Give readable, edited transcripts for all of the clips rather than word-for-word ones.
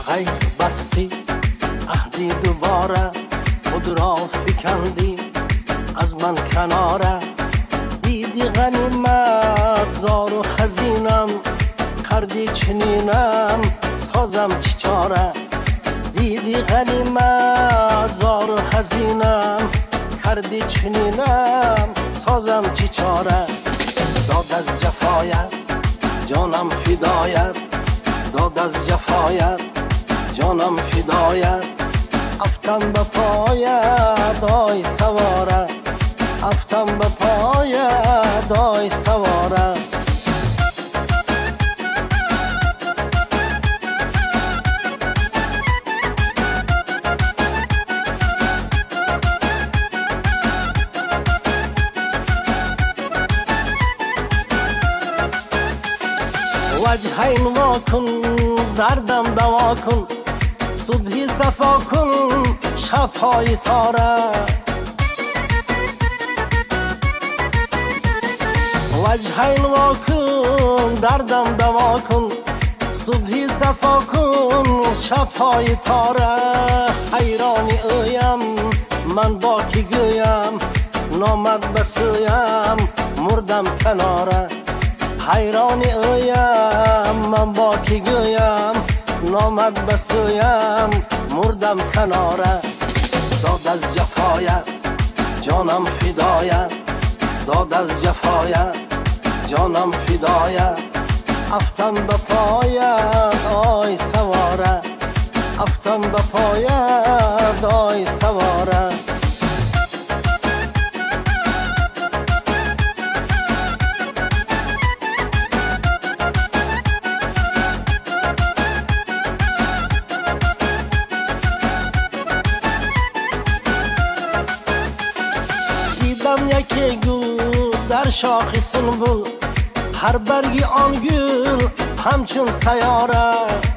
ای بستی عهدی دوباره، خود را فکندی از من کناره. دیدی غنیمت زار و خزینم، کردی چنینم سازم چی چاره. دیدی غنیمت زار و خزینم، کردی چنینم سازم چی چاره. داد از جفایت جانم فدایت، داد از جفایت جانم فدایت. افتم به پایت آی سواره، افتم به پایت آی سواره. وجهین وا کن دردم دوا کن، صبحی صفا کن شبهای تاره. وجهین وا کن دردم دوا کن، صبحی صفا کن شبهای تاره. حیرانی اویم من با کی گویم، نامد بسویم مردم کناره. حیرانی اویم من با کی گویم، نامد بسویم مردم کناره. داد از جفایت جانم فدایت، داد از جفایت جانم فدایت. افتم به پایت آی سواره، افتم به پایت آی سواره. یکی گل در شاخ سنبل، هر برگی آن گل همچون سیاره.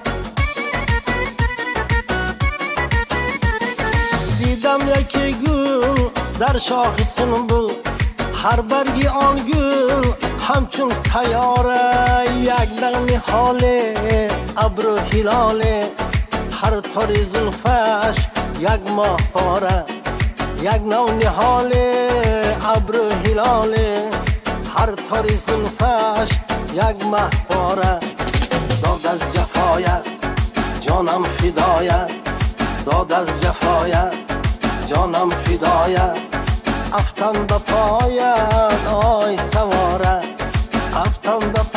دیدم یکی گل در شاخ سنبل، هر برگی آن گل همچون سیاره. یک نغمه حاله ابر و هلاله، هر تاری زلفش یک ماه پاره. یک نو نهاله ابر و هلاله، هر تاری زلفش یک مه پاره. داد از جفایت جانم فدایت، داد از جفایت جانم فدایت. افتم به پایت آی سواره، افتم به